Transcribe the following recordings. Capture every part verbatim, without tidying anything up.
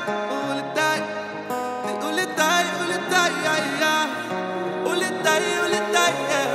улетай, ты улетай, улетай, я, улетай, улетай,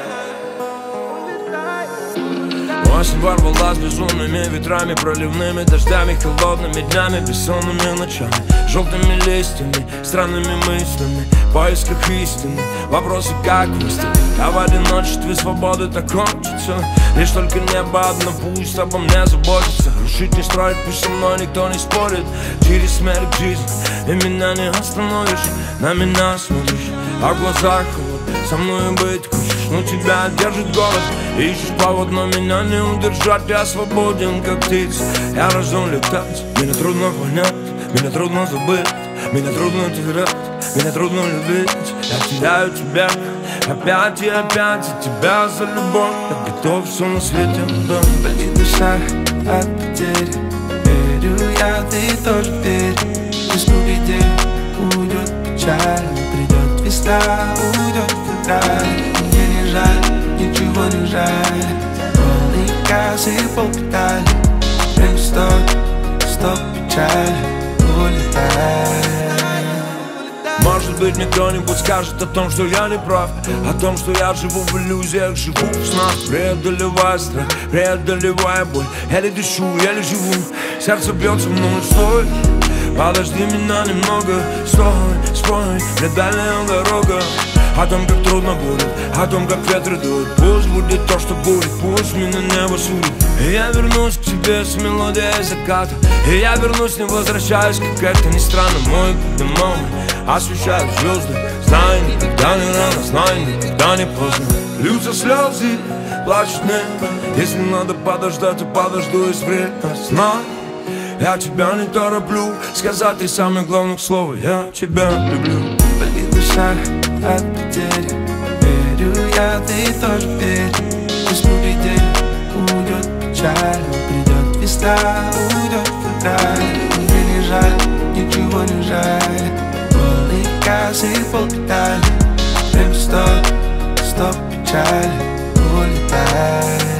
улетай. Осень ворвалась безумными ветрами, проливными дождями, холодными днями, бессонными ночами, желтыми листьями, странными мыслями, в поисках истины, вопросы как выстрел. А в одиночестве свободы так хочется, лишь только небо одно пусть обо мне заботится. Рушить не строить, пусть со мной никто не спорит. Через смерть к жизни, и меня не остановишь. На меня смотришь, а в глазах холод. Со мной быть хочешь, но тебя держит голод. Ищешь повод, но меня не удержать. Я свободен, как птица, я рожден летать. Меня трудно понять, меня трудно забыть, меня трудно терять, меня трудно любить. Я теряю тебя опять и опять, за тебя, за любовь. Я готов все на свете отдать. Болит душа от потери, верю я, ты тоже верь. Весну где уйдет печаль, придет весна, уйдет февраль. Мне не жаль, ничего не жаль, полный газ и полпедали. Время стоп, стоп, печаль, улетай. Может быть, мне кто-нибудь скажет о том, что я не прав, о том, что я живу в иллюзиях, живу в снах, преодолевая страх, преодолевая боль. Еле дышу, еле живу, сердце бьется мной, стой, подожди меня немного, стой, спой, мне дальняя дорога. О том, как трудно будет, о том, как ветры дуют. Пусть будет то, что будет, пусть меня небо судит. И я вернусь к тебе с мелодией заката, и я вернусь, не возвращаюсь, как это ни странно. Мой путь домой освещают звезды. Знай, никогда не рано, знай, никогда не поздно. Льются слезы, плачет небо. Если надо подождать, то подожду из время. Знай, я тебя не тороплю сказать три самых главных слова: я тебя люблю. Болит душа от потери, верю я, ты тоже верь. Весну где уйдет печаль, придет весна, уйдет февраль. Мне не жаль, ничего не жаль, полный газ и полпедали. Время стоп, стоп, печаль, улетай.